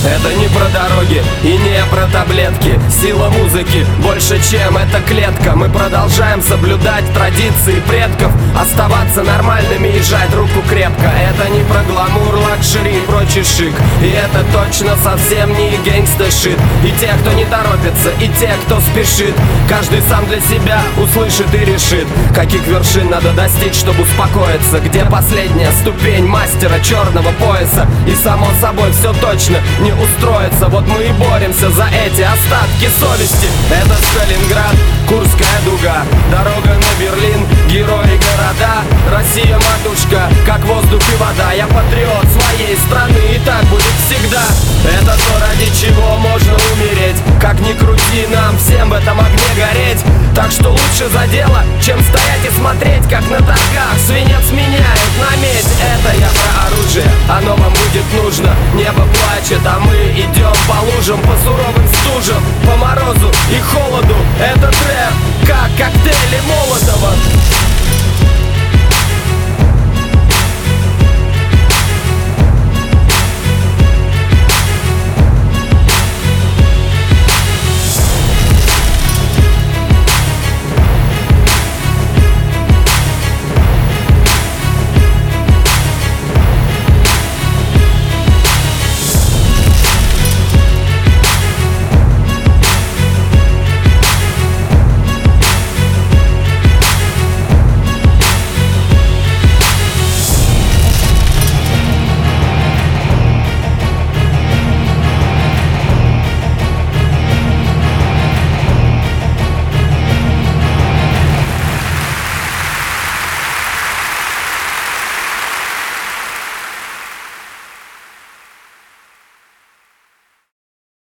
Это не про дороги и не про таблетки. Сила музыки больше, чем эта клетка. Мы продолжаем соблюдать традиции предков, оставаться нормальными и жать руку крепко. Это не про гламур, лакшери и прочий шик. И это точно совсем не гэнгста-шит. И те, кто не торопится, и те, кто спешит, каждый сам для себя услышит и решит, каких вершин надо достичь, чтобы успокоиться. Где последняя ступень мастера черного пояса. И само собой все точно не устроится. Вот мы и боремся за эти остатки совести. Это Сталинград, Курская дуга, дорога на Берлин, герои города. Россия матушка, как воздух и вода. Я патриот своей страны, и так будет всегда. Это то, ради чего можно умереть. Как ни крути, нам всем в этом огне гореть. Так что лучше за дело, чем стоять и смотреть, как на торгах свинец меняют на медь. Это я про оружие, оно вам будет нужно. Небо плачет, а мы идем по лужам, по суровым стужам, по морозу и холоду. Это трэп, как коктейли Молотова.